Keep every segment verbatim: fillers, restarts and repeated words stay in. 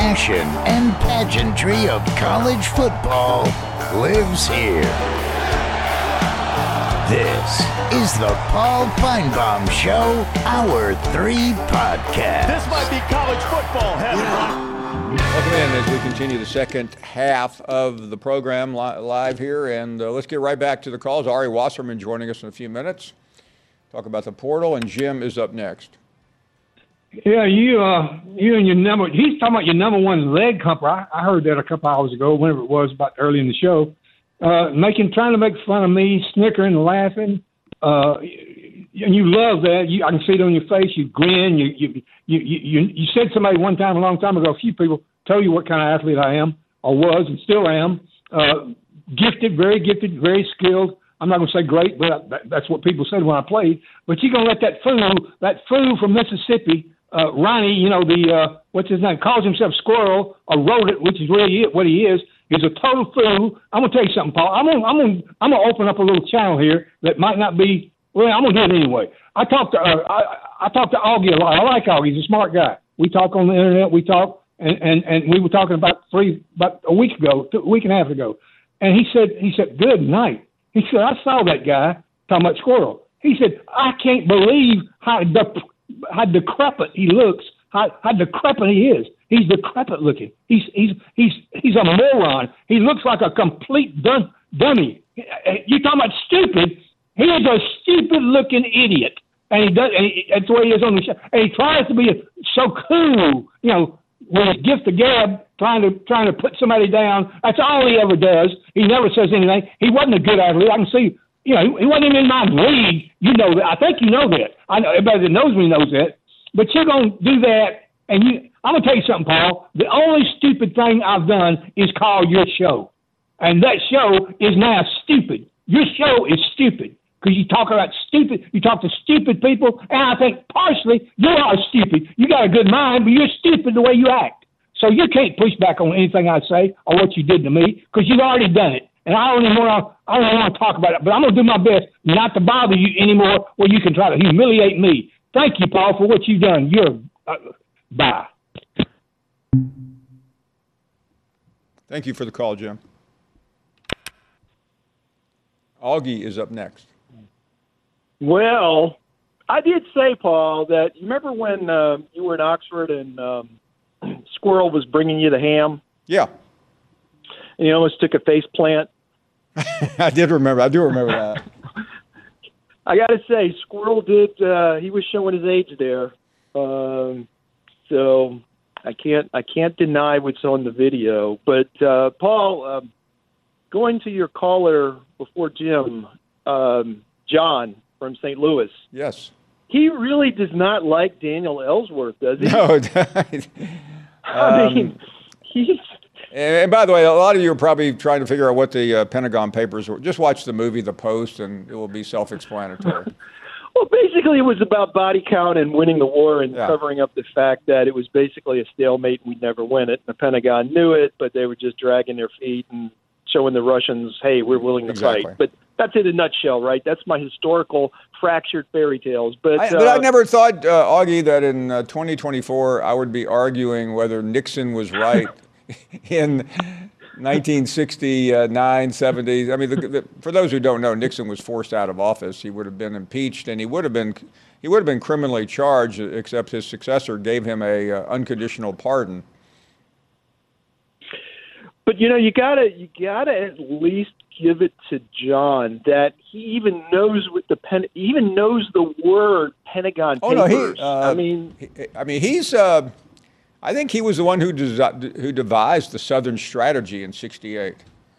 passion and pageantry of college football lives here. This is the Paul Finebaum Show, Hour three podcast. This might be college football heaven. Welcome in as we continue the second half of the program li- live here, and uh, let's get right back to the calls. Ari Wasserman joining us in a few minutes. Talk about the portal, and Jim is up next. Yeah, you, uh, you and your number. He's talking about your number one leg comfort. I, I heard that a couple hours ago, whenever it was, about early in the show. Uh, making, trying to make fun of me, snickering, laughing. Uh, and you love that. You, I can see it on your face. You grin. You, you, you, you, you said somebody one time, a long time ago. A few people tell you what kind of athlete I am, or was, and still am. Uh, gifted, very gifted, very skilled. I'm not going to say great, but that, that's what people said when I played. But you're going to let that fool, that fool from Mississippi. Uh, Ronnie, you know, the, uh, what's his name, calls himself Squirrel, or Rodent, which is really it, what he is. He's a total fool. I'm going to tell you something, Paul. I'm going I'm going I'm going to open up a little channel here that might not be, well, I'm going to do it anyway. I talked to, uh, I, I talked to Augie a lot. I like Augie. He's a smart guy. We talk on the internet. We talk, and, and, and we were talking about three, about a week ago, a week and a half ago. And he said, he said, good night. He said, I saw that guy talking about Squirrel. He said, I can't believe how de- how decrepit he looks, how, how decrepit he is. He's decrepit looking. He's he's he's he's a moron. He looks like a complete dum- dummy. You talking about stupid? He is a stupid looking idiot, and he does. And he, that's the way he is on the show. And he tries to be so cool, you know, with his gift of gab, trying to trying to put somebody down. That's all he ever does. He never says anything. He wasn't a good athlete. I can see. You know, he, he wasn't even in my league. You know that. I think you know that. I know everybody that knows me knows that. But you're going to do that, and you. I'm going to tell you something, Paul. The only stupid thing I've done is call your show. And that show is now stupid. Your show is stupid because you talk about stupid, you talk to stupid people, and I think partially you are stupid. You got a good mind, but you're stupid the way you act. So you can't push back on anything I say or what you did to me because you've already done it. And I don't even want to, I don't want to talk about it, but I'm going to do my best not to bother you anymore where you can try to humiliate me. Thank you, Paul, for what you've done. You're, uh, bye. Thank you for the call, Jim. Augie is up next. Well, I did say, Paul, that you remember when uh, you were in Oxford and um, Squirrel was bringing you the ham? Yeah. And you almost took a face plant? I did remember. I do remember that. I got to say, Squirrel did, uh, he was showing his age there. Um, so... I can't I can't deny what's on the video. But, uh, Paul, um, going to your caller before Jim, um, John from Saint Louis. Yes. He really does not like Daniel Ellsworth, does he? No. I mean, um, he's... And by the way, a lot of you are probably trying to figure out what the uh, Pentagon Papers were. Just watch the movie The Post, and it will be self-explanatory. Well, basically, it was about body count and winning the war and yeah. covering up the fact that it was basically a stalemate and we'd never win it. The Pentagon knew it, but they were just dragging their feet and showing the Russians, hey, we're willing to exactly. fight. But that's in a nutshell, right? That's my historical fractured fairy tales. But I, uh, but I never thought, uh, Augie, that in uh, twenty twenty-four I would be arguing whether Nixon was right in nineteen sixty-nine, seventy. I mean, the, the, for those who don't know, Nixon was forced out of office. He would have been impeached, and he would have been he would have been criminally charged, except his successor gave him a uh, unconditional pardon. But you know, you gotta you gotta at least give it to John that he even knows what the pen he even knows the word Pentagon oh, Papers. No, he, uh, I mean, he, I mean, he's. Uh, I think he was the one who desi- who devised the Southern Strategy in sixty-eight.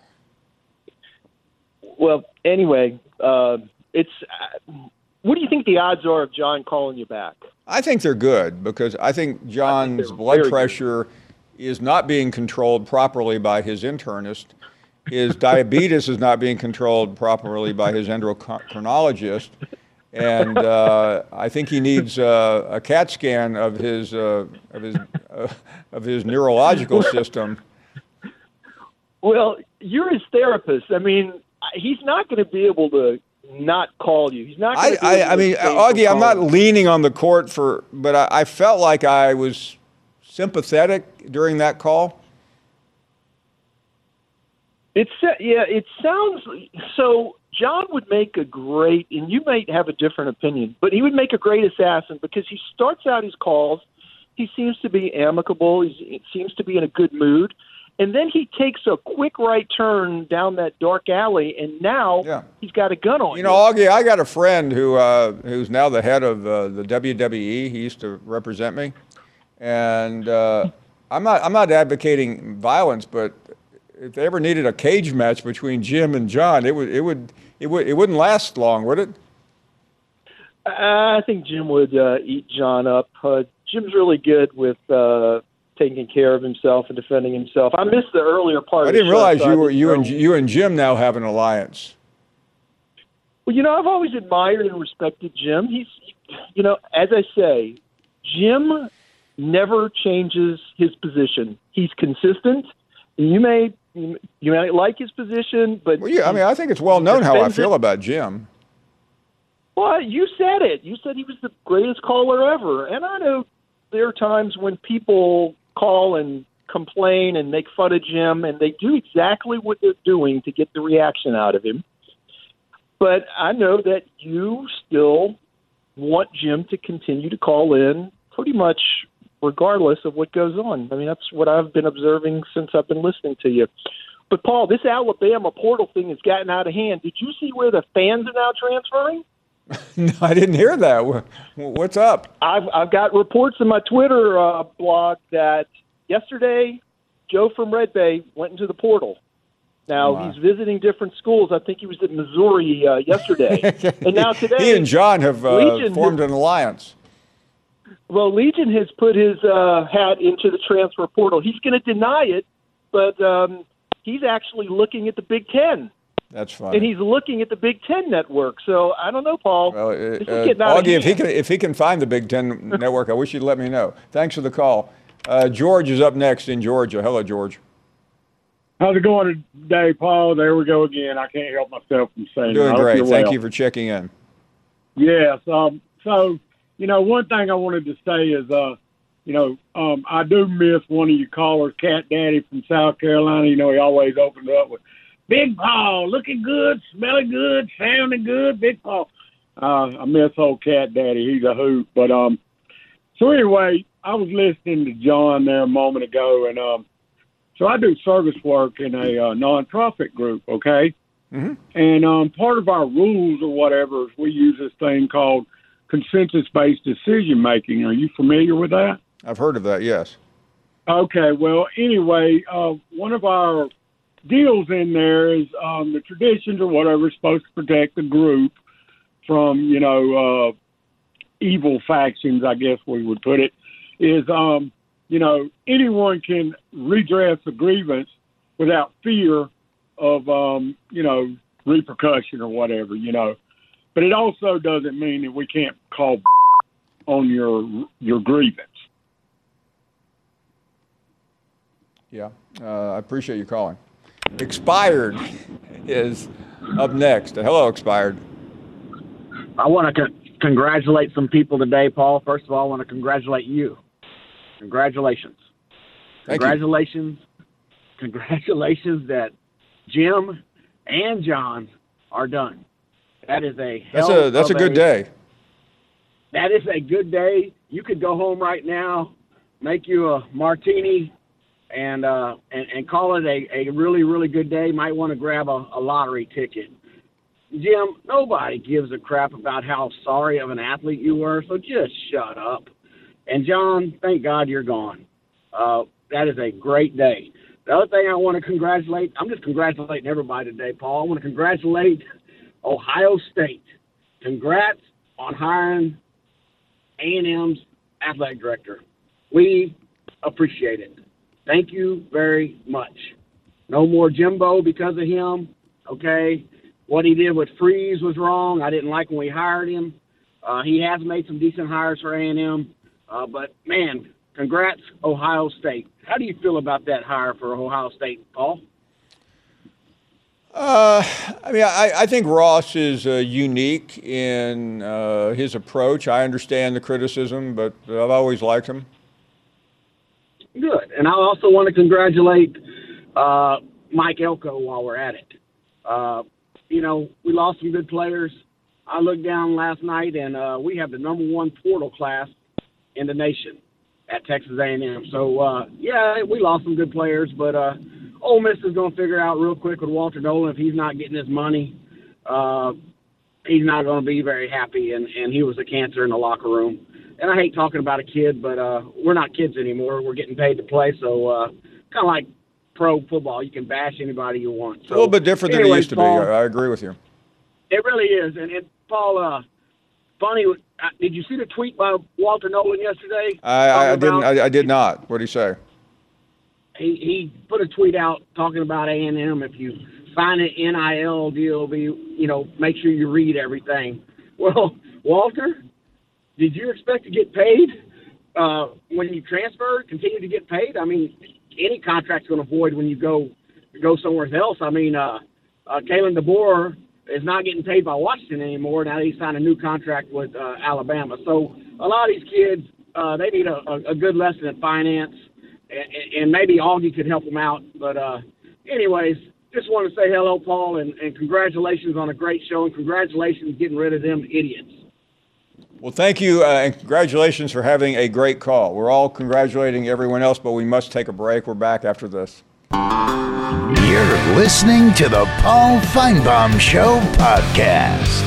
Well, anyway, uh, it's. Uh, what do you think the odds are of John calling you back? I think they're good because I think John's I think blood pressure good. is not being controlled properly by his internist. His diabetes is not being controlled properly by his endocrinologist. And uh, I think he needs uh, a CAT scan of his uh, of his uh, of his neurological system. Well, you're his therapist. I mean, he's not going to be able to not call you. He's not. I I, I mean, Augie, I'm not leaning on the court for, but I, I felt like I was sympathetic during that call? It's yeah. It sounds so. John would make a great, and you might have a different opinion, but he would make a great assassin because he starts out his calls. He seems to be amicable. He's, he seems to be in a good mood. And then he takes a quick right turn down that dark alley, and now yeah. he's got a gun on you. You know, Augie, I got a friend who uh, who's now the head of uh, the W W E. He used to represent me. And uh, I'm not I'm not advocating violence, but if they ever needed a cage match between Jim and John, it would it would it would it wouldn't last long, would it? I think Jim would uh, eat John up. Uh, Jim's really good with uh, taking care of himself and defending himself. I missed the earlier part. I of the didn't show, realize so you I were didn't you know. and you and Jim now have an alliance. Well, you know, I've always admired and respected Jim. He's, you know, as I say, Jim never changes his position. He's consistent. You may you may like his position, but Well, yeah, I mean, I think it's well known how I feel about Jim. Well, you said it. You said he was the greatest caller ever. And I know there are times when people call and complain and make fun of Jim, and they do exactly what they're doing to get the reaction out of him. But I know that you still want Jim to continue to call in pretty much regardless of what goes on. I mean, that's what I've been observing since I've been listening to you. But, Paul, this Alabama portal thing has gotten out of hand. Did you see where the fans are now transferring? No, I didn't hear that. What's up? I've I've got reports in my Twitter uh, blog that yesterday Joe from Red Bay went into the portal. Now oh he's visiting different schools. I think he was at Missouri uh, yesterday, and now today he and John have uh, Legion formed has, an alliance. Well, Legion has put his uh, hat into the transfer portal. He's going to deny it, but um, he's actually looking at the Big Ten. That's funny. And he's looking at the Big Ten network. So I don't know, Paul. Well, uh, this is uh, getting out of Augie, if he hand. can, if he can find the Big Ten network, I wish you'd let me know. Thanks for the call. Uh, George is up next in Georgia. Hello, George. How's it going today, Paul? There we go again. I can't help myself from saying Doing it. great. Thank well. you for checking in. Yes. Um, so, you know, one thing I wanted to say is, uh, you know, um, I do miss one of your callers, Cat Daddy from South Carolina. You know, he always opened up with, Big Paul, looking good, smelling good, sounding good, Big Paul. Uh, I miss old Cat Daddy. He's a hoot. But um, so anyway, I was listening to John there a moment ago, and um, so I do service work in a uh, nonprofit group, okay? Mm-hmm. And um, part of our rules or whatever is we use this thing called consensus-based decision-making. Are you familiar with that? I've heard of that, yes. Okay, well, anyway, uh, one of our deals in there is um, the traditions or whatever is supposed to protect the group from, you know, uh, evil factions, I guess we would put it, is, um, you know, anyone can redress a grievance without fear of, um, you know, repercussion or whatever, you know. But it also doesn't mean that we can't call on your your grievance. Yeah, uh, I appreciate you calling. Expired is up next. Hello, Expired. I want to con- congratulate some people today, Paul. First of all, I want to congratulate you. Congratulations. Thank congratulations. You. Congratulations that Jim and John are done. That is a That's hell a that's a of good day. That is a good day. You could go home right now, make you a martini, and uh, and, and call it a, a really, really good day. Might want to grab a, a lottery ticket. Jim, nobody gives a crap about how sorry of an athlete you were, so just shut up. And John, thank God you're gone. Uh, that is a great day. The other thing I want to congratulate, I'm just congratulating everybody today, Paul. I want to congratulate Ohio State. Congrats on hiring A and M's athletic director. We appreciate it. Thank you very much. No more Jimbo because of him, okay? What he did with Freeze was wrong. I didn't like when we hired him. Uh, he has made some decent hires for A and M. Uh, but, man, congrats, Ohio State. How do you feel about that hire for Ohio State, Paul? Uh, I mean, I, I think Ross is uh, unique in uh, his approach. I understand the criticism, but I've always liked him. Good. And I also want to congratulate uh, Mike Elko while we're at it. Uh, you know, we lost some good players. I looked down last night, and uh, we have the number one portal class in the nation at Texas A and M. So, uh, yeah, we lost some good players, but uh, Ole Miss is going to figure out real quick with Walter Nolan if he's not getting his money. Uh, he's not going to be very happy, and, and he was a cancer in the locker room. And I hate talking about a kid, but uh, we're not kids anymore. We're getting paid to play, so uh, kind of like pro football. You can bash anybody you want. So, it's a little bit different than anyways, it used to Paul, be. I agree with you. It really is. And, and Paul, uh, funny, uh, did you see the tweet by Walter Nolan yesterday? I, I, I didn't. About, I, I did not. What did he say? He, he put a tweet out talking about A and M. If you sign an N I L deal, be you know, make sure you read everything. Well, Walter, did you expect to get paid uh, when you transfer? Continue to get paid? I mean, any contract's going to void when you go go somewhere else. I mean, uh, uh, Kalen DeBoer is not getting paid by Washington anymore. Now he signed a new contract with uh, Alabama. So a lot of these kids, uh, they need a, a, a good lesson in finance, and, and maybe Augie could help them out. But uh, anyways, just want to say hello, Paul, and, and congratulations on a great show, and congratulations getting rid of them idiots. Well, thank you, uh, and congratulations for having a great call. We're all congratulating everyone else, but we must take a break. We're back after this. You're listening to the Paul Finebaum Show podcast.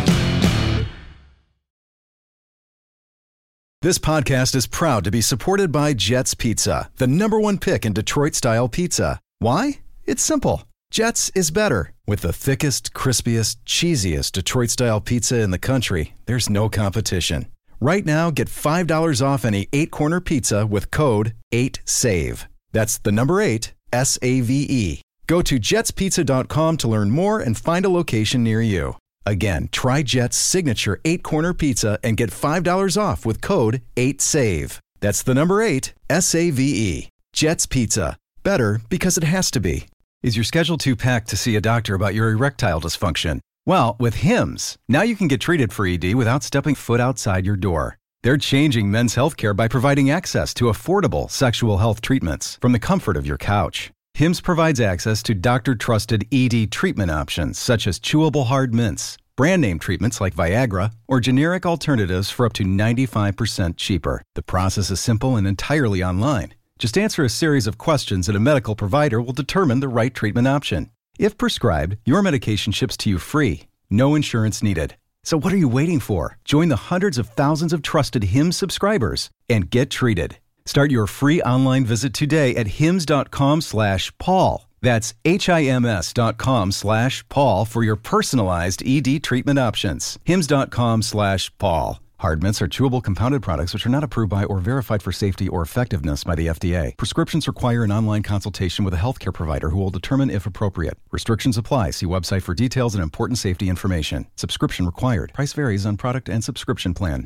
This podcast is proud to be supported by Jets Pizza, the number one pick in Detroit-style pizza. Why? It's simple. Jets is better. With the thickest, crispiest, cheesiest Detroit-style pizza in the country, there's no competition. Right now, get five dollars off any eight-corner pizza with code eight save. That's the number eight, S A V E. Go to jets pizza dot com to learn more and find a location near you. Again, try Jet's signature eight-corner pizza and get five dollars off with code eight save. That's the number eight, S A V E. Jet's Pizza. Better because it has to be. Is your schedule too packed to see a doctor about your erectile dysfunction? Well, with Hims, now you can get treated for E D without stepping foot outside your door. They're changing men's healthcare by providing access to affordable sexual health treatments from the comfort of your couch. Hims provides access to doctor-trusted E D treatment options such as chewable hard mints, brand name treatments like Viagra, or generic alternatives for up to ninety-five percent cheaper. The process is simple and entirely online. Just answer a series of questions and a medical provider will determine the right treatment option. If prescribed, your medication ships to you free. No insurance needed. So what are you waiting for? Join the hundreds of thousands of trusted Hims subscribers and get treated. Start your free online visit today at hims dot com slash Paul. That's H-I-M-S dot com slash Paul for your personalized E D treatment options. hims dot com slash Paul. Hard mints are chewable compounded products which are not approved by or verified for safety or effectiveness by the F D A. Prescriptions require an online consultation with a healthcare provider who will determine if appropriate. Restrictions apply. See website for details and important safety information. Subscription required. Price varies on product and subscription plan.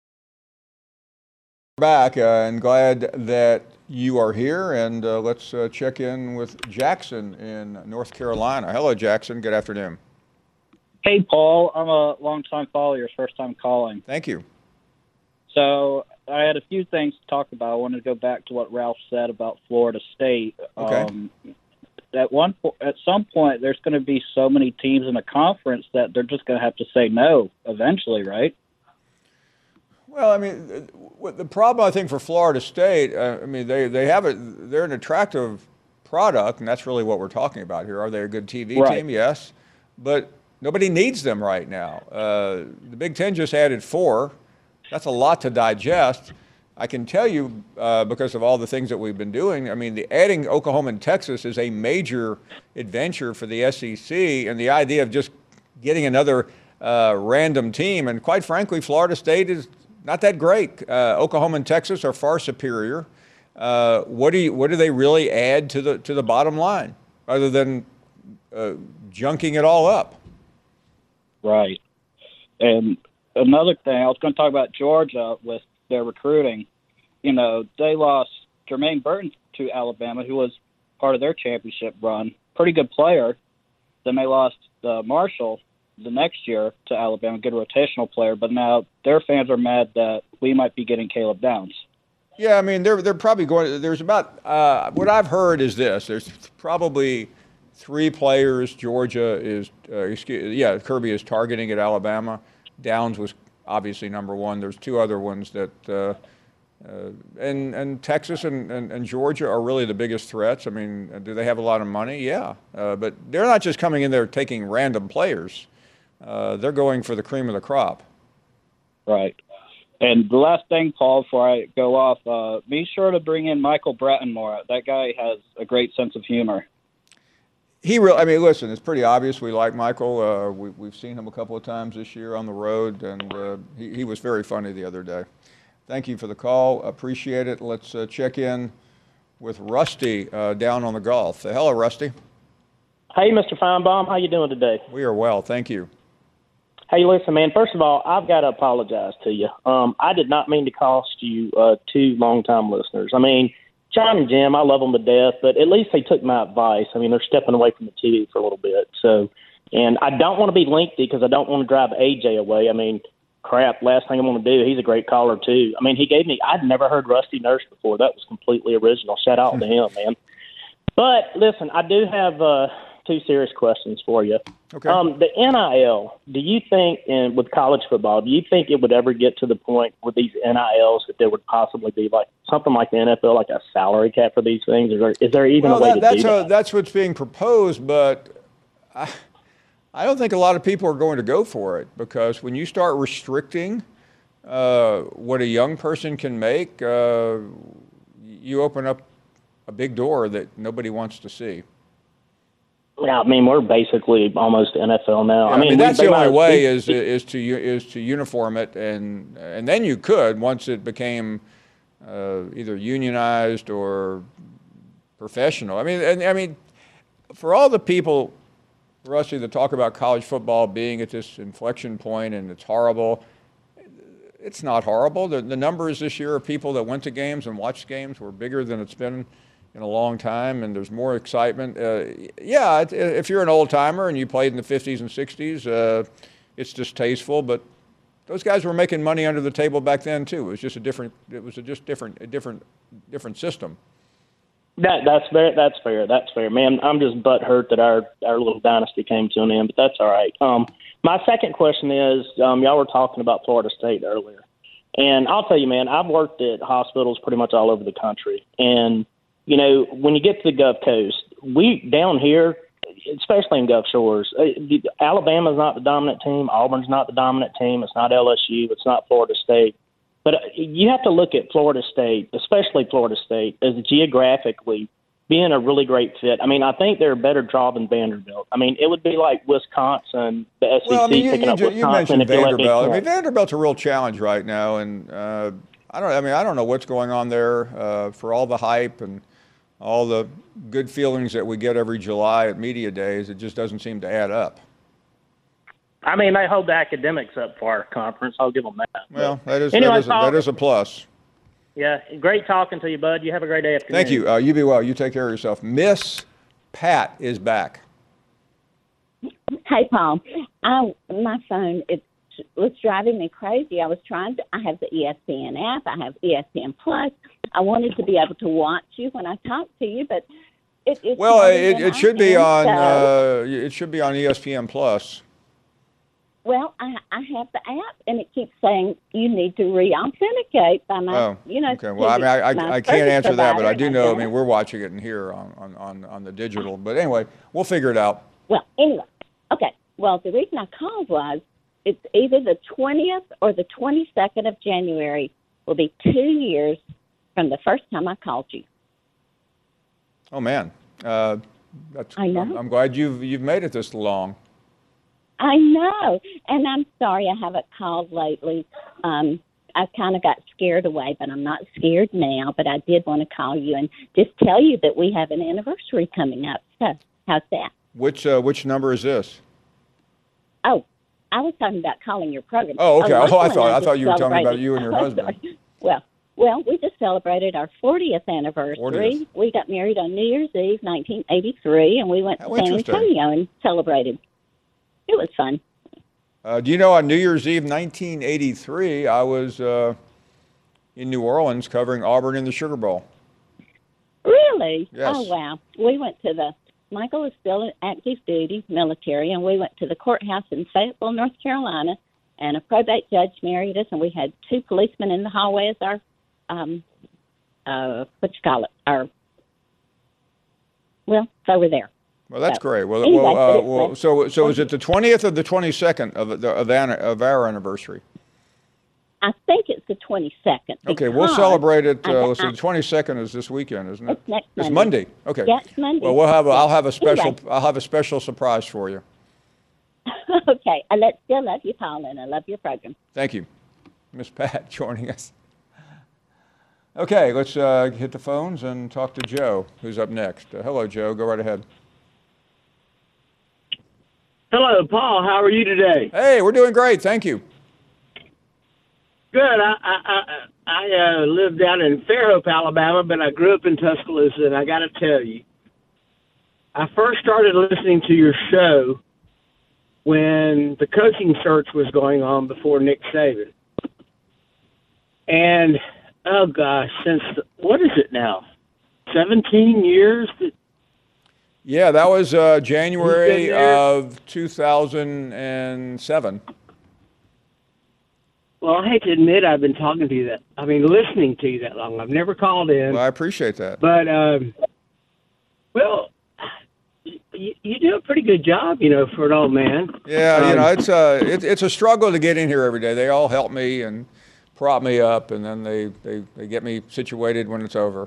Back uh, and glad that you are here, and uh, let's uh, check in with Jackson in North Carolina. Hello, Jackson. Good afternoon. Hey, Paul. I'm a longtime follower, first time calling. Thank you. So I had a few things to talk about. I wanted to go back to what Ralph said about Florida State. Okay. Um, at one po- at some point, there's going to be so many teams in the conference that they're just going to have to say no eventually, right? Well, I mean, the problem I think for Florida State, uh, I mean, they they have a they're an attractive product, and that's really what we're talking about here. Are they a good T V Right. team? Yes, but nobody needs them right now. Uh, the Big Ten just added four. That's a lot to digest. I can tell you uh, because of all the things that we've been doing. I mean, the adding Oklahoma and Texas is a major adventure for the S E C, and the idea of just getting another uh, random team. And quite frankly, Florida State is not that great. Uh, Oklahoma and Texas are far superior. Uh, what do you, what do they really add to the to the bottom line, other than uh, junking it all up? Right. And another thing, I was going to talk about Georgia with their recruiting. You know, they lost Jermaine Burton to Alabama, who was part of their championship run. Pretty good player. Then they lost uh, Marshall the next year to Alabama, good rotational player. But now their fans are mad that we might be getting Caleb Downs. Yeah, I mean, they're they're probably going. There's about uh, what I've heard is this. There's probably three players Georgia is, uh, excuse, yeah, Kirby is targeting at Alabama. Downs was obviously number one. There's two other ones that, uh, uh, and and Texas and, and, and Georgia are really the biggest threats. I mean, do they have a lot of money? Yeah, uh, but they're not just coming in there taking random players. Uh, they're going for the cream of the crop. Right. And the last thing, Paul, before I go off, uh, be sure to bring in Michael Bratton more. That guy has a great sense of humor. He really, I mean, listen, it's pretty obvious we like Michael. Uh, we, we've seen him a couple of times this year on the road, and uh, he, he was very funny the other day. Thank you for the call. Appreciate it. Let's uh, check in with Rusty uh, down on the Gulf. Uh, hello, Rusty. Hey, Mister Feinbaum. How you doing today? We are well. Thank you. Hey, listen, man, first of all, I've got to apologize to you. Um, I did not mean to cost you uh, two long-time listeners. I mean, John and Jim, I love them to death, but at least they took my advice. I mean, they're stepping away from the T V for a little bit. So, and I don't want to be lengthy because I don't want to drive A J away. I mean, crap, last thing I want to do, he's a great caller, too. I mean, he gave me, I'd never heard Rusty Nurse before. That was completely original. Shout out to him, man. But, listen, I do have uh, two serious questions for you. Okay. Um, the N I L, do you think, in, with college football, do you think it would ever get to the point with these N I Ls that there would possibly be like something like the N F L, like a salary cap for these things? Is there, is there even well, a way that, to that's do a, that? That's what's being proposed, but I, I don't think a lot of people are going to go for it because when you start restricting uh, what a young person can make, uh, you open up a big door that nobody wants to see. Yeah, I mean, we're basically almost N F L now. Yeah, I mean, I mean that's we, the only might, way we, is is to is to uniform it, and and then you could once it became uh, either unionized or professional. I mean, and I mean, for all the people, Rusty, that talk about college football being at this inflection point and it's horrible, it's not horrible. The, the numbers this year of people that went to games and watched games were bigger than it's been in a long time, and there's more excitement. Uh, yeah, it, if you're an old-timer and you played in the fifties and sixties, uh, it's distasteful, but those guys were making money under the table back then, too. It was just a different, it was a just different, a different, different system. That that's fair. That's fair. That's fair, man. I'm just butthurt that our our little dynasty came to an end, but that's all right. Um, my second question is, um, y'all were talking about Florida State earlier, and I'll tell you, man, I've worked at hospitals pretty much all over the country, and you know, when you get to the Gulf Coast, we down here, especially in Gulf Shores, uh, Alabama's not the dominant team. Auburn's not the dominant team. It's not L S U. It's not Florida State. But uh, you have to look at Florida State, especially Florida State, as geographically being a really great fit. I mean, I think they're a better draw than Vanderbilt. I mean, it would be like Wisconsin, the S E C well, I mean, you, picking you, up you, Wisconsin. You mentioned if you let me Vanderbilt. I point. mean, Vanderbilt's a real challenge right now, and uh, I don't. I mean, I don't know what's going on there uh, for all the hype and all the good feelings that we get every July at media days. It just doesn't seem to add up. I mean, they hold the academics up for our conference. I'll give them that. Well, that is, anyway, that, is a, that is a plus. Yeah, great talking to you, bud. You have a great afternoon. Thank you. Uh, you be well. You take care of yourself. Miss Pat is back. Hey, Paul. I, my phone, it was driving me crazy. I was trying to, I have the E S P N app. I have E S P N Plus. I wanted to be able to watch you when I talk to you, but it, it's well, it, it should be on. So, uh, it should be on E S P N Plus. Well, I, I have the app, and it keeps saying you need to re-authenticate by my, oh, you know. okay. Well, I mean, I, I, I can't answer that, but I do know. I mean, it. we're watching it in here on, on, on, on the digital. But anyway, we'll figure it out. Well, anyway, okay. Well, the reason I called was it's either the twentieth or the twenty-second of January will be two years from the first time I called you. Oh man, uh, that's. I know. I'm, I'm glad you've you've made it this long. I know, and I'm sorry I haven't called lately. Um, I kind of got scared away, but I'm not scared now. But I did want to call you and just tell you that we have an anniversary coming up. So how's that? Which uh, which number is this? Oh, I was talking about calling your program. Oh, okay. Oh, I one thought I I thought you were telling me about celebrated- you and your Oh, husband. sorry. Well, well, we just celebrated our fortieth anniversary. fortieth. We got married on New Year's Eve, nineteen eighty-three, and we went How to San interesting. Antonio and celebrated. It was fun. Uh, do you know on New Year's Eve, nineteen eighty-three, I was uh, in New Orleans covering Auburn in the Sugar Bowl. Really? Yes. Oh, wow. We went to the, Michael is still in active duty military, and we went to the courthouse in Fayetteville, North Carolina, and a probate judge married us, and we had two policemen in the hallway as our, um, uh, what you call it, our, well, so we're there. Well, that's so, great. Well, anyway, well, uh, but well so so is it the twentieth or the twenty-second of the of, the, of our anniversary? I think it's the twenty-second. Okay, we'll celebrate it. Uh, I, so the twenty-second is this weekend, isn't it? It's next It's Monday. Monday. Okay. Yeah, it's Monday. Well, we'll have. A, I'll have a special. Anyway. I'll have a special surprise for you. Okay, I let, still love you, Paul, and I love your program. Thank you, Miss Pat, joining us. Okay, let's uh, hit the phones and talk to Joe, who's up next. Uh, hello, Joe. Go right ahead. Hello, Paul. How are you today? Hey, we're doing great. Thank you. Good. I I I, I uh, lived down in Fairhope, Alabama, but I grew up in Tuscaloosa, and I got to tell you, I first started listening to your show when the coaching search was going on before Nick Saban. And, oh, gosh, since, what is it now, seventeen years? That, Yeah, that was uh, January of two thousand seven. Well, I hate to admit I've been talking to you that, I mean, listening to you that long. I've never called in. Well, I appreciate that. But, um, well, you, you do a pretty good job, you know, for an old man. Yeah, um, you know, it's a, it, it's a struggle to get in here every day. They all help me and prop me up, and then they, they, they get me situated when it's over.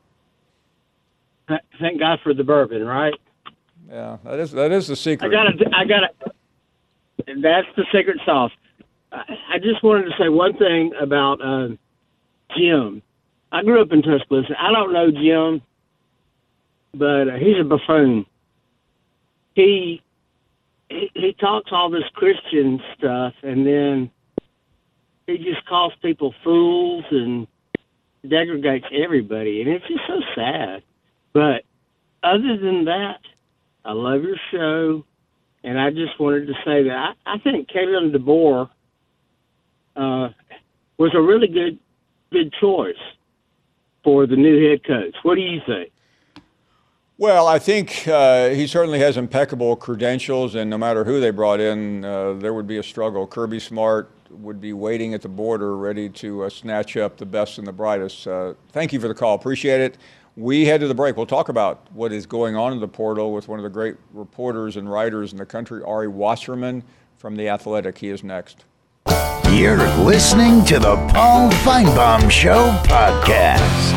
Thank God for the bourbon, right? Yeah, that is that is the secret. I got to, I got to, that's the secret sauce. I, I just wanted to say one thing about uh, Jim. I grew up in Tuscaloosa. I don't know Jim, but uh, he's a buffoon. He, he he talks all this Christian stuff, and then he just calls people fools and degrades everybody, and it's just so sad. But other than that, I love your show, and I just wanted to say that I, I think Kalen DeBoer uh, was a really good good choice for the new head coach. What do you think? Well, I think uh, he certainly has impeccable credentials, and no matter who they brought in, uh, there would be a struggle. Kirby Smart would be waiting at the border, ready to uh, snatch up the best and the brightest. Uh, thank you for the call. Appreciate it. We head to the break. We'll talk about what is going on in the portal with one of the great reporters and writers in the country, Ari Wasserman from The Athletic. He is next. You're listening to the Paul Feinbaum Show podcast.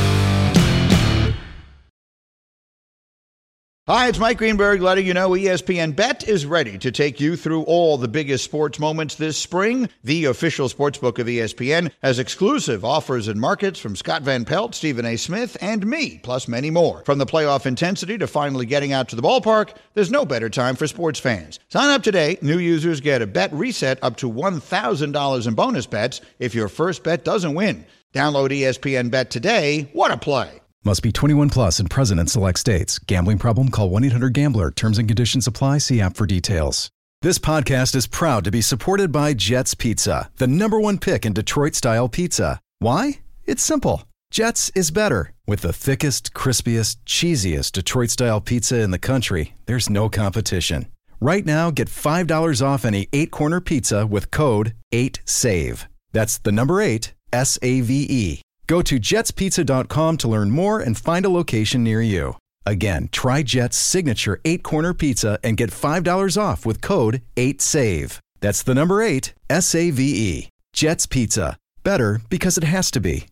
Hi, it's Mike Greenberg letting you know E S P N Bet is ready to take you through all the biggest sports moments this spring. The official sportsbook of E S P N has exclusive offers and markets from Scott Van Pelt, Stephen A. Smith, and me, plus many more. From the playoff intensity to finally getting out to the ballpark, there's no better time for sports fans. Sign up today. New users get a bet reset up to one thousand dollars in bonus bets if your first bet doesn't win. Download E S P N Bet today. What a play. Must be twenty-one plus and present in select states. Gambling problem? Call one eight hundred gambler. Terms and conditions apply. See app for details. This podcast is proud to be supported by Jets Pizza, the number one pick in Detroit-style pizza. Why? It's simple. Jets is better. With the thickest, crispiest, cheesiest Detroit-style pizza in the country, there's no competition. Right now, get five dollars off any eight-corner pizza with code eight save. That's the number eight, S A V E. Go to jets pizza dot com to learn more and find a location near you. Again, try Jet's signature eight-corner pizza and get five dollars off with code eight save. That's the number eight, S A V E. Jet's Pizza. Better because it has to be.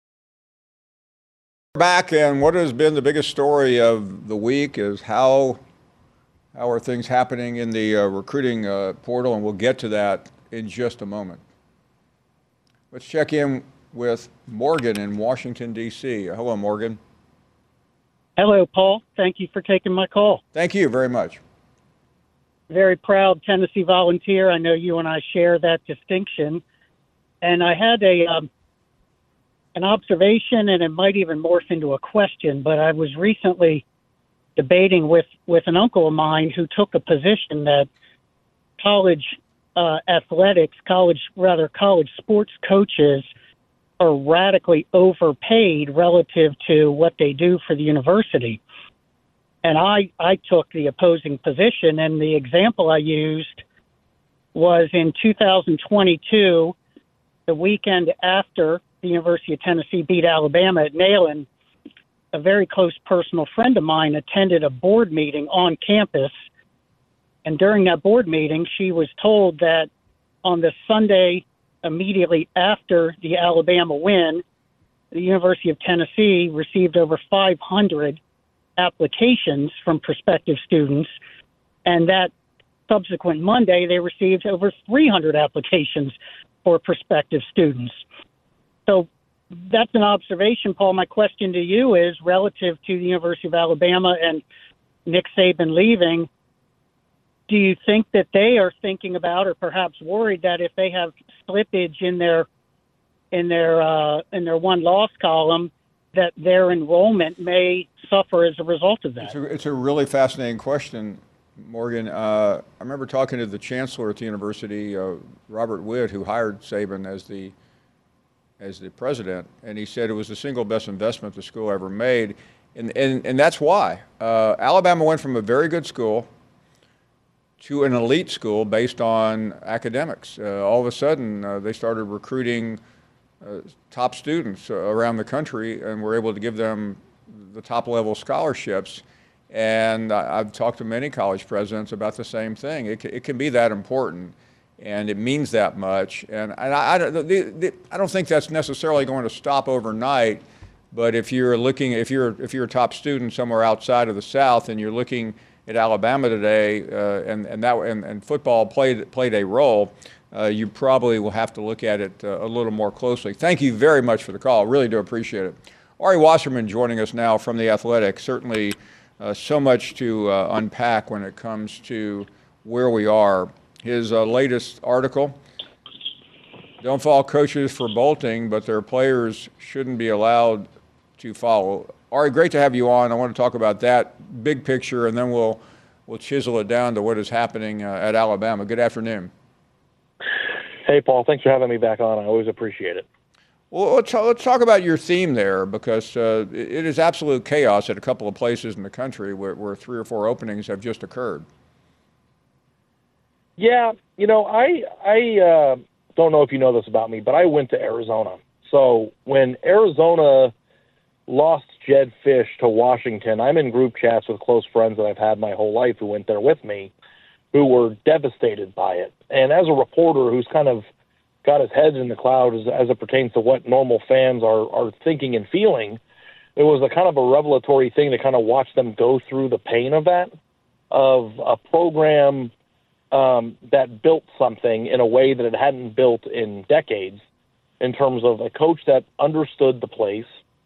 Back, and what has been the biggest story of the week is how how are things happening in the uh, recruiting uh, portal, and we'll get to that in just a moment. Let's check in with Morgan in Washington, D C Hello, Morgan. Hello, Paul. Thank you for taking my call. Thank you very much. Very proud Tennessee Volunteer. I know you and I share that distinction. And I had a um, an observation, and it might even morph into a question, but I was recently debating with, with an uncle of mine who took a position that college uh, athletics, college, rather college sports coaches are radically overpaid relative to what they do for the university. And I, I took the opposing position, and the example I used was in two thousand twenty-two, the weekend after the University of Tennessee beat Alabama at Neyland. A very close personal friend of mine attended a board meeting on campus, and during that board meeting, she was told that on the Sunday immediately after the Alabama win, the University of Tennessee received over five hundred applications from prospective students, and that subsequent Monday, they received over three hundred applications for prospective students. So that's an observation, Paul. My question to you is, relative to the University of Alabama and Nick Saban leaving, do you think that they are thinking about, or perhaps worried that if they have slippage in their in their uh, in their one loss column, that their enrollment may suffer as a result of that? It's a, it's a really fascinating question, Morgan. Uh, I remember talking to the chancellor at the university, uh, Robert Witt, who hired Saban as the as the president, and he said it was the single best investment the school ever made, and and, and that's why. Uh, Alabama went from a very good school to an elite school based on academics. Uh, all of a sudden, uh, they started recruiting uh, top students uh, around the country, and were able to give them the top-level scholarships. And I, I've talked to many college presidents about the same thing. It, it can be that important, and it means that much. And, and I, I, the, the, I don't think that's necessarily going to stop overnight. But if you're looking, if you're if you're a top student somewhere outside of the South, and you're looking at Alabama today, uh, and and that and, and football played played a role, uh, you probably will have to look at it uh, a little more closely. Thank you very much for the call. Really do appreciate it. Ari Wasserman joining us now from The Athletic. Certainly, uh, so much to uh, unpack when it comes to where we are. His uh, latest article: don't fault coaches for bolting, but their players shouldn't be allowed to follow. Ari, great to have you on. I want to talk about that big picture, and then we'll we'll chisel it down to what is happening uh, at Alabama. Good afternoon. Hey, Paul. Thanks for having me back on. I always appreciate it. Well, let's, let's talk about your theme there, because uh, it is absolute chaos at a couple of places in the country where, where three or four openings have just occurred. Yeah, you know, I I uh, don't know if you know this about me, but I went to Arizona. So when Arizona lost Jedd Fisch to Washington, I'm in group chats with close friends that I've had my whole life who went there with me, who were devastated by it. And as a reporter who's kind of got his head in the cloud as, as it pertains to what normal fans are, are thinking and feeling, it was a kind of a revelatory thing to kind of watch them go through the pain of that, of a program um, that built something in a way that it hadn't built in decades, in terms of a coach that understood the place,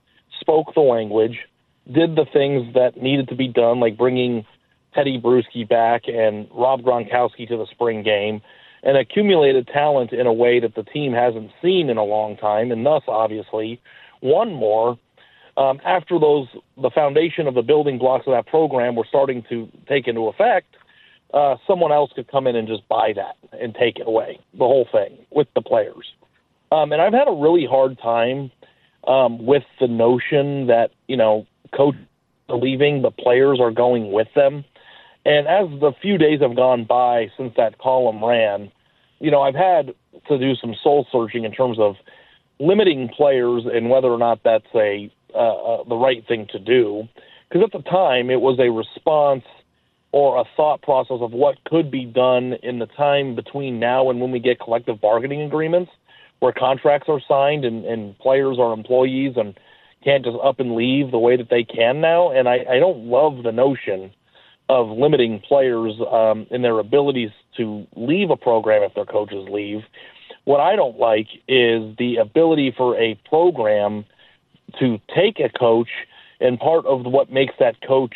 spoke the language, did the things that needed to be done, like bringing Teddy Bruschi back and Rob Gronkowski to the spring game, and accumulated talent in a way that the team hasn't seen in a long time, and thus, obviously, won more. Um, after those, the foundation of the building blocks of that program were starting to take into effect, uh, someone else could come in and just buy that and take it away, the whole thing, with the players. Um, and I've had a really hard time um, with the notion that, you know, coaches are leaving, but players are going with them. And as the few days have gone by since that column ran, you know, I've had to do some soul searching in terms of limiting players and whether or not that's a uh, uh, the right thing to do. Because at the time, it was a response or a thought process of what could be done in the time between now and when we get collective bargaining agreements, where contracts are signed and, and players are employees and can't just up and leave the way that they can now. And I, I don't love the notion of limiting players um, in their abilities to leave a program if their coaches leave. What I don't like is the ability for a program to take a coach, and part of what makes that coach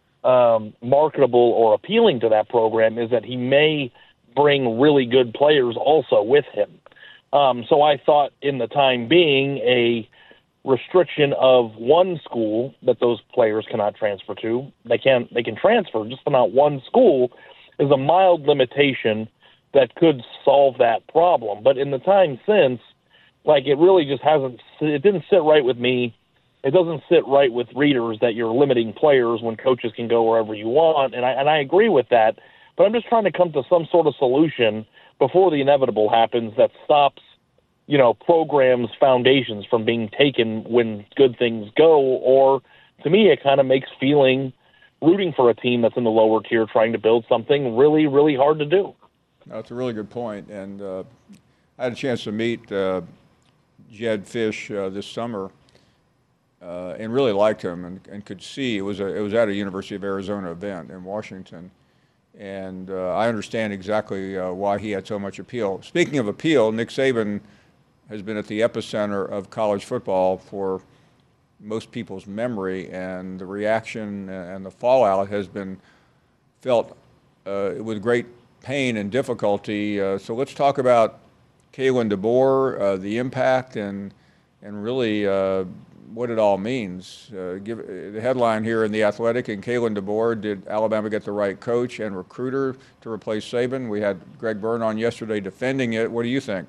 um, marketable or appealing to that program is that he may bring really good players also with him. Um, so I thought in the time being a restriction of one school that those players cannot transfer to. They can they can transfer, just not one school, is a mild limitation that could solve that problem. But in the time since, Like, it really just hasn't – it didn't sit right with me. It doesn't sit right with readers that you're limiting players when coaches can go wherever you want, and I and I agree with that. But I'm just trying to come to some sort of solution before the inevitable happens that stops, you know, programs' foundations from being taken when good things go. Or, to me, it kind of makes feeling rooting for a team that's in the lower tier trying to build something really, really hard to do. That's a really good point. And uh, I had a chance to meet uh, Jedd Fisch uh, this summer. Uh, and really liked him, and, and could see it was a, it was at a University of Arizona event in Washington, and uh, I understand exactly uh, why he had so much appeal. Speaking of appeal, Nick Saban has been at the epicenter of college football for most people's memory, and the reaction and the fallout has been felt uh, with great pain and difficulty. Uh, so let's talk about Kalen DeBoer, uh, the impact, and and really. Uh, what it all means. Uh, give, uh, the headline here in The Athletic, and Kalen DeBoer, did Alabama get the right coach and recruiter to replace Saban? We had Greg Byrne on yesterday defending it. What do you think?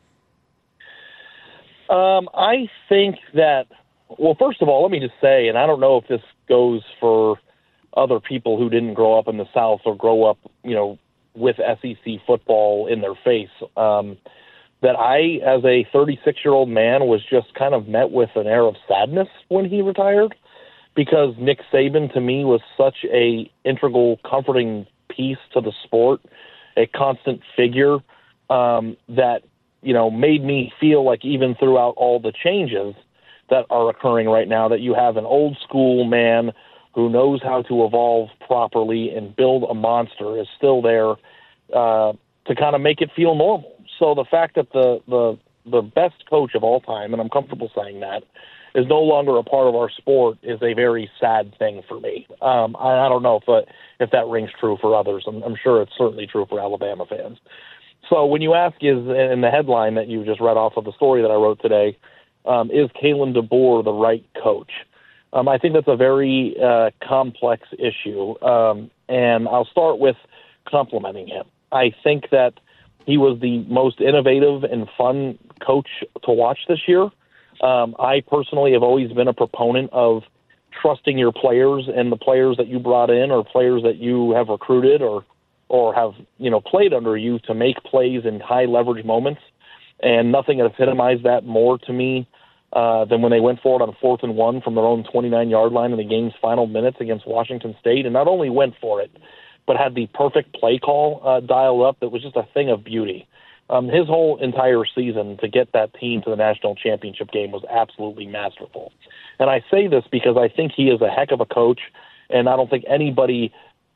Um, I think that, well, first of all, let me just say, and I don't know if this goes for other people who didn't grow up in the South or grow up, you know, with S E C football in their face, um, that I, as a thirty-six-year-old man, was just kind of met with an air of sadness when he retired, because Nick Saban, to me, was such a integral, comforting piece to the sport, a constant figure um, that, you know, made me feel like even throughout all the changes that are occurring right now, that you have an old-school man who knows how to evolve properly and build a monster is still there uh, to kind of make it feel normal. So the fact that the, the the best coach of all time, and I'm comfortable saying that, is no longer a part of our sport is a very sad thing for me. Um, I, I don't know if uh, if that rings true for others. I'm, I'm sure it's certainly true for Alabama fans. So when you ask, is in the headline that you just read off of the story that I wrote today, um, is Kalen DeBoer the right coach? Um, I think that's a very uh, complex issue, um, and I'll start with complimenting him. I think that he was the most innovative and fun coach to watch this year. Um, I personally have always been a proponent of trusting your players, and the players that you brought in or players that you have recruited or or have, you know, played under you to make plays in high leverage moments. And nothing epitomized that more to me uh, than when they went for it on fourth and one from their own twenty-nine yard line in the game's final minutes against Washington State, and not only went for it, but had the perfect play call uh, dialed up that was just a thing of beauty. Um, his whole entire season to get that team to the national championship game was absolutely masterful. And I say this because I think he is a heck of a coach, and I don't think anybody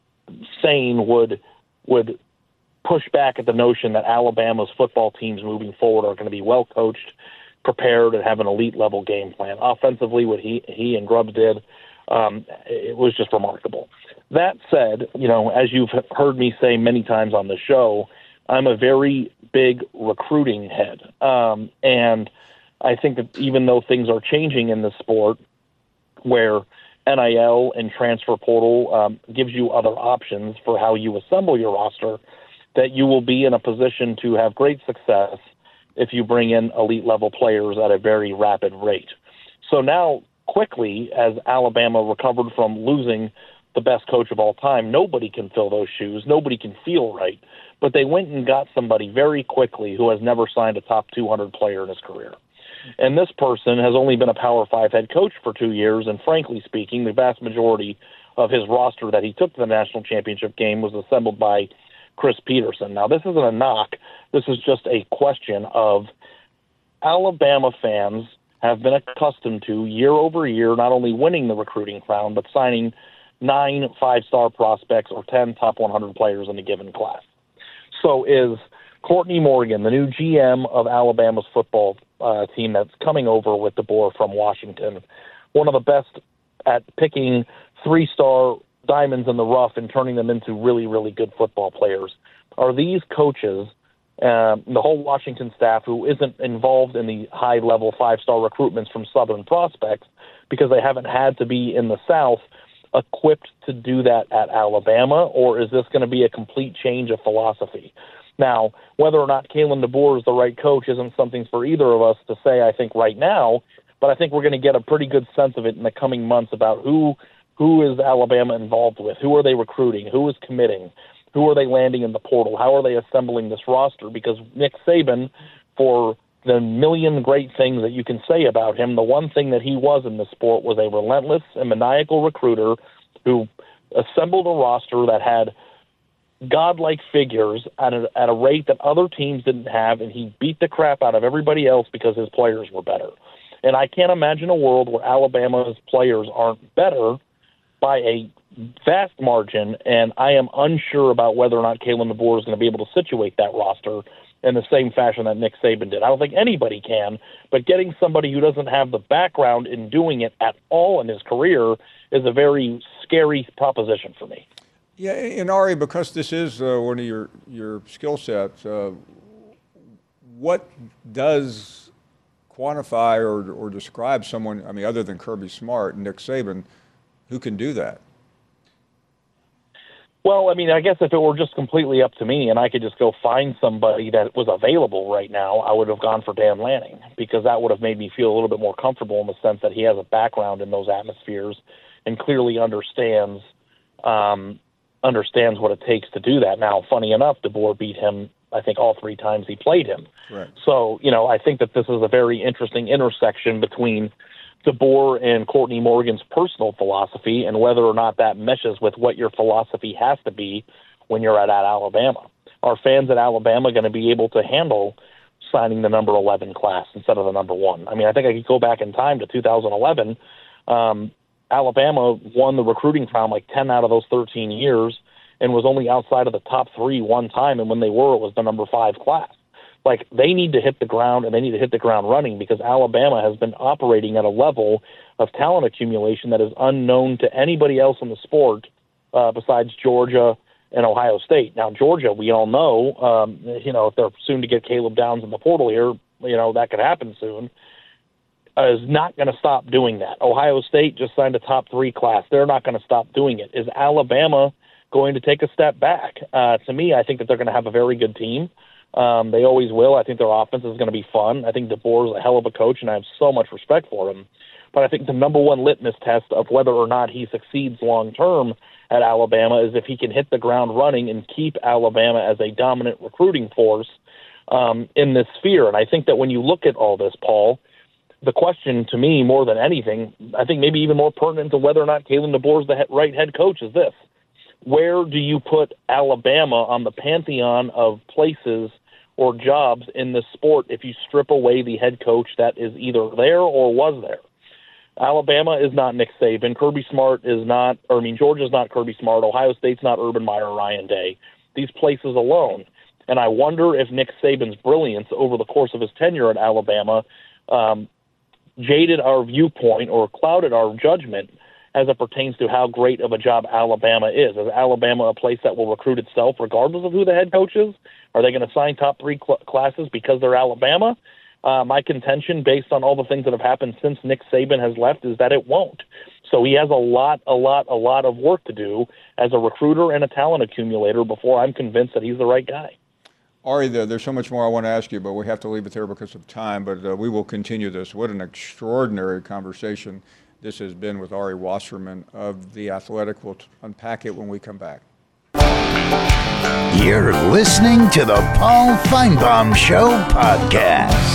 sane would would push back at the notion that Alabama's football teams moving forward are going to be well coached, prepared, and have an elite level game plan. Offensively, what he he and Grubbs did, um, it was just remarkable. That said, you know, as you've heard me say many times on the show, I'm a very big recruiting head. Um, and I think that even though things are changing in the sport where N I L and transfer portal um, gives you other options for how you assemble your roster, that you will be in a position to have great success if you bring in elite level players at a very rapid rate. So now, quickly, as Alabama recovered from losing the best coach of all time, nobody can fill those shoes. Nobody can feel right. But they went and got somebody very quickly who has never signed a top two hundred player in his career. And this person has only been a Power Five head coach for two years, and frankly speaking, the vast majority of his roster that he took to the national championship game was assembled by Chris Peterson. Now, this isn't a knock. This is just a question of Alabama fans have been accustomed to, year over year, not only winning the recruiting crown, but signing nine five-star prospects or ten top one hundred players in a given class. So is Courtney Morgan, the new G M of Alabama's football uh, team that's coming over with DeBoer from Washington, one of the best at picking three-star diamonds in the rough and turning them into really, really good football players? Are these coaches, uh, the whole Washington staff, who isn't involved in the high-level five-star recruitments from Southern prospects because they haven't had to be in the South, equipped to do that at Alabama, or is this going to be a complete change of philosophy? Now, whether or not Kalen DeBoer is the right coach isn't something for either of us to say, I think, right now, but I think we're going to get a pretty good sense of it in the coming months about who who is Alabama involved with, who are they recruiting, who is committing, who are they landing in the portal, how are they assembling this roster, because Nick Saban, for the million great things that you can say about him, the one thing that he was in the sport was a relentless and maniacal recruiter who assembled a roster that had godlike figures at a, at a rate that other teams didn't have, and he beat the crap out of everybody else because his players were better. And I can't imagine a world where Alabama's players aren't better by a vast margin, and I am unsure about whether or not Kalen DeBoer is going to be able to situate that roster in the same fashion that Nick Saban did. I don't think anybody can, but getting somebody who doesn't have the background in doing it at all in his career is a very scary proposition for me. Yeah, and Ari, because this is uh, one of your, your skill sets, uh, what does quantify or, or describe someone, I mean, other than Kirby Smart and Nick Saban, who can do that? Well, I mean, I guess if it were just completely up to me and I could just go find somebody that was available right now, I would have gone for Dan Lanning, because that would have made me feel a little bit more comfortable in the sense that he has a background in those atmospheres and clearly understands um, understands what it takes to do that. Now, funny enough, DeBoer beat him, I think, all three times he played him. Right. So, you know, I think that this is a very interesting intersection between DeBoer and Courtney Morgan's personal philosophy and whether or not that meshes with what your philosophy has to be when you're at, at Alabama. Are fans at Alabama going to be able to handle signing the number eleven class instead of the number one? I mean, I think I could go back in time to two thousand eleven. Um, Alabama won the recruiting crown like ten out of those thirteen years and was only outside of the top three one time, and when they were, it was the number five class. Like, they need to hit the ground, and they need to hit the ground running, because Alabama has been operating at a level of talent accumulation that is unknown to anybody else in the sport uh, besides Georgia and Ohio State. Now, Georgia, we all know, um, you know, if they're soon to get Caleb Downs in the portal here, you know, that could happen soon, uh, is not going to stop doing that. Ohio State just signed a top three class. They're not going to stop doing it. Is Alabama going to take a step back? Uh, to me, I think that they're going to have a very good team. Um, they always will. I think their offense is going to be fun. I think DeBoer is a hell of a coach, and I have so much respect for him. But I think the number one litmus test of whether or not he succeeds long-term at Alabama is if he can hit the ground running and keep Alabama as a dominant recruiting force um, in this sphere. And I think that when you look at all this, Paul, the question to me more than anything, I think maybe even more pertinent to whether or not Kalen DeBoer is the right head coach, is this. Where do you put Alabama on the pantheon of places or jobs in this sport if you strip away the head coach that is either there or was there? Alabama is not Nick Saban. Kirby Smart is not, or I mean, Georgia's not Kirby Smart. Ohio State's not Urban Meyer or Ryan Day. These places alone. And I wonder if Nick Saban's brilliance over the course of his tenure at Alabama um, jaded our viewpoint or clouded our judgment as it pertains to how great of a job Alabama is. Is Alabama a place that will recruit itself regardless of who the head coach is? Are they going to sign top three cl- classes because they're Alabama? Uh, my contention, based on all the things that have happened since Nick Saban has left, is that it won't. So he has a lot, a lot, a lot of work to do as a recruiter and a talent accumulator before I'm convinced that he's the right guy. Ari, there, there's so much more I want to ask you, but we have to leave it there because of time. But uh, we will continue this. What an extraordinary conversation this has been with Ari Wasserman of The Athletic. We'll t- unpack it when we come back. You're listening to the Paul Finebaum Show podcast.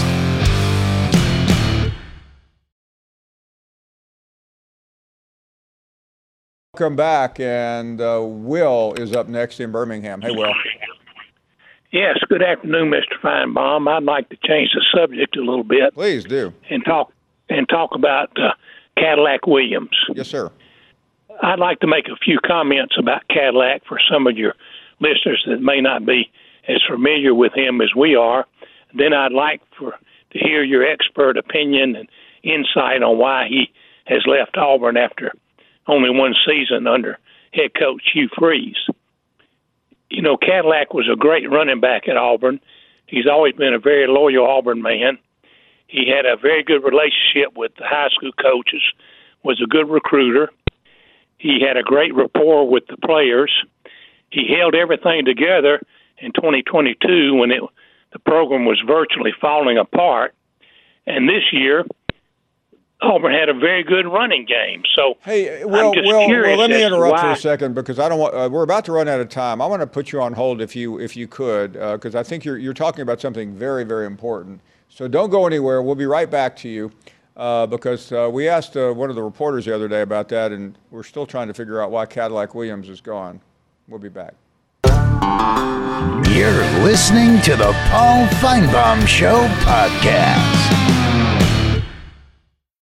Welcome back, and uh, Will is up next in Birmingham. Hey, Will. Yes, good afternoon, Mister Finebaum. I'd like to change the subject a little bit. Please do. And talk and talk about uh, Cadillac Williams. Yes, sir. I'd like to make a few comments about Cadillac for some of your listeners that may not be as familiar with him as we are. Then I'd like for to hear your expert opinion and insight on why he has left Auburn after only one season under head coach Hugh Freeze. You know, Cadillac was a great running back at Auburn. He's always been a very loyal Auburn man. He had a very good relationship with the high school coaches, was a good recruiter. He had a great rapport with the players. He held everything together in twenty twenty-two when it the program was virtually falling apart. And this year, Auburn had a very good running game. So hey, well, I'm just well, curious well let me as to interrupt for why- a second because I don't want. Uh, we're about to run out of time. I want to put you on hold if you if you could because uh, I think you're you're talking about something very very important. So don't go anywhere. We'll be right back to you uh, because uh, we asked uh, one of the reporters the other day about that, and we're still trying to figure out why Cadillac Williams is gone. We'll be back. You're listening to the Paul Feinbaum Show podcast.